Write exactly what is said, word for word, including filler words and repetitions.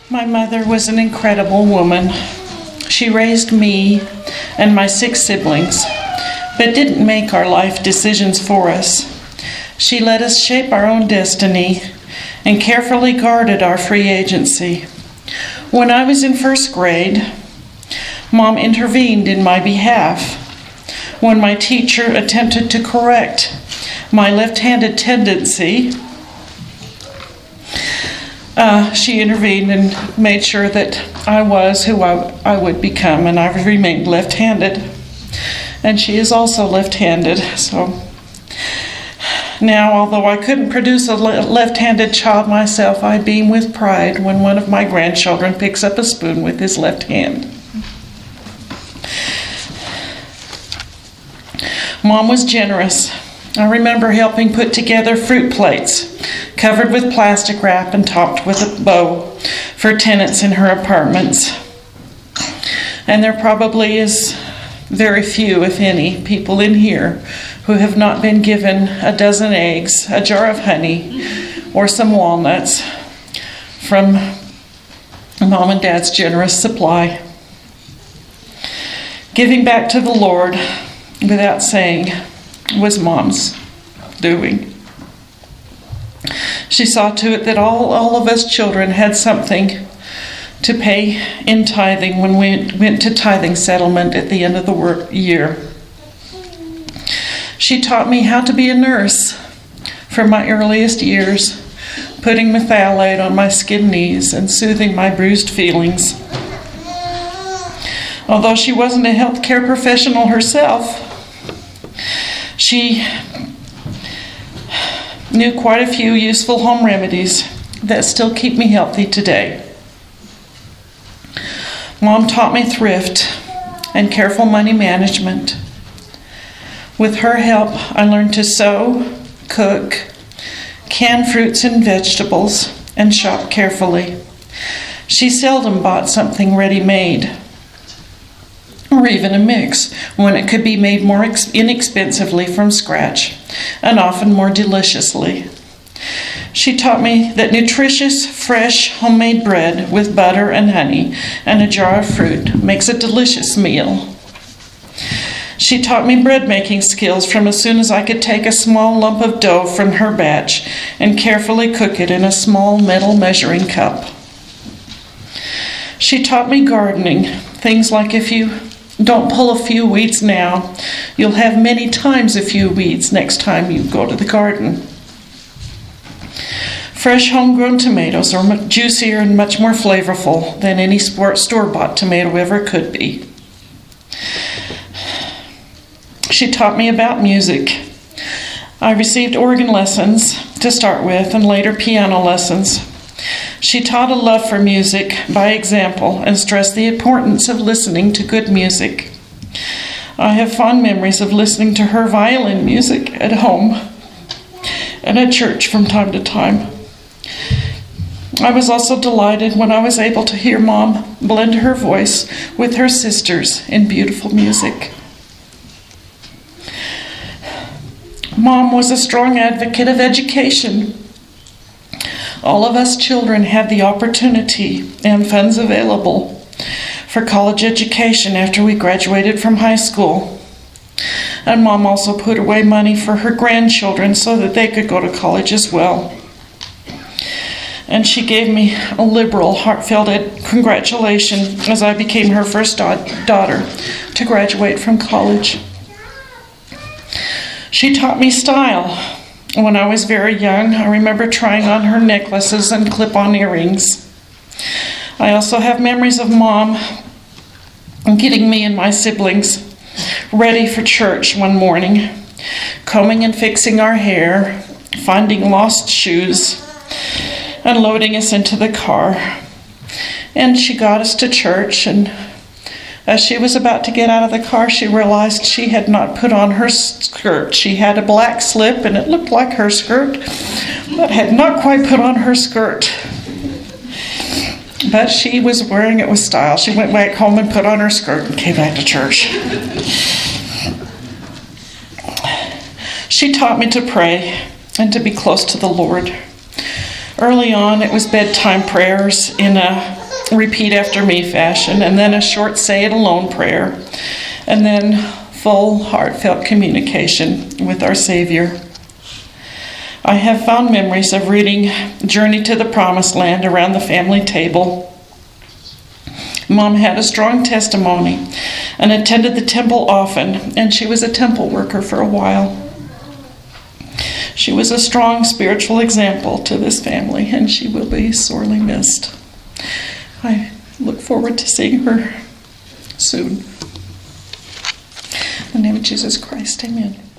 My mother was an incredible woman. She raised me and my six siblings, but didn't make our life decisions for us. She let us shape our own destiny and carefully guarded our free agency. When I was in first grade, Mom intervened in my behalf. When my teacher attempted to correct my left-handed tendency, Uh, she intervened and made sure that I was who I, I would become, and I've remained left-handed. And she is also left-handed, so now, although I couldn't produce a le- left-handed child myself, I beam with pride when one of my grandchildren picks up a spoon with his left hand. Mom was generous. I remember helping put together fruit plates covered with plastic wrap and topped with a bow for tenants in her apartments. And there probably is very few, if any, people in here who have not been given a dozen eggs, a jar of honey, or some walnuts from Mom and Dad's generous supply. Giving back to the Lord without saying was Mom's doing. She saw to it that all, all of us children had something to pay in tithing when we went to tithing settlement at the end of the work year. She taught me how to be a nurse from my earliest years, putting methylate on my skinned knees and soothing my bruised feelings. Although she wasn't a healthcare professional herself, she knew quite a few useful home remedies that still keep me healthy today. Mom taught me thrift and careful money management. With her help, I learned to sew, cook, can fruits and vegetables, and shop carefully. She seldom bought something ready-made, or even a mix, when it could be made more ex- inexpensively from scratch, and often more deliciously. She taught me that nutritious, fresh, homemade bread with butter and honey and a jar of fruit makes a delicious meal. She taught me bread-making skills from as soon as I could take a small lump of dough from her batch and carefully cook it in a small metal measuring cup. She taught me gardening, things like if you don't pull a few weeds now, you'll have many times a few weeds next time you go to the garden. Fresh homegrown tomatoes are much juicier and much more flavorful than any store-bought tomato ever could be. She taught me about music. I received organ lessons to start with and later piano lessons. She taught a love for music by example and stressed the importance of listening to good music. I have fond memories of listening to her violin music at home and at church from time to time. I was also delighted when I was able to hear Mom blend her voice with her sisters in beautiful music. Mom was a strong advocate of education. All of us children had the opportunity and funds available for college education after we graduated from high school. And Mom also put away money for her grandchildren so that they could go to college as well. And she gave me a liberal, heartfelt congratulation as I became her first da- daughter to graduate from college. She taught me style. When I was very young, I remember trying on her necklaces and clip-on earrings. I also have memories of Mom getting me and my siblings ready for church one morning, combing and fixing our hair, finding lost shoes, and loading us into the car. And she got us to church, and as she was about to get out of the car, she realized she had not put on her skirt. She had a black slip, and it looked like her skirt, but had not quite put on her skirt. But she was wearing it with style. She went back home and put on her skirt and came back to church. She taught me to pray and to be close to the Lord. Early on, it was bedtime prayers in a repeat after me fashion, and then a short say it alone prayer, and then full heartfelt communication with our Savior. I have fond memories of reading Journey to the Promised Land around the family table. Mom had a strong testimony and attended the temple often, and she was a temple worker for a while. She was a strong spiritual example to this family, and she will be sorely missed. I look forward to seeing her soon. In the name of Jesus Christ, amen.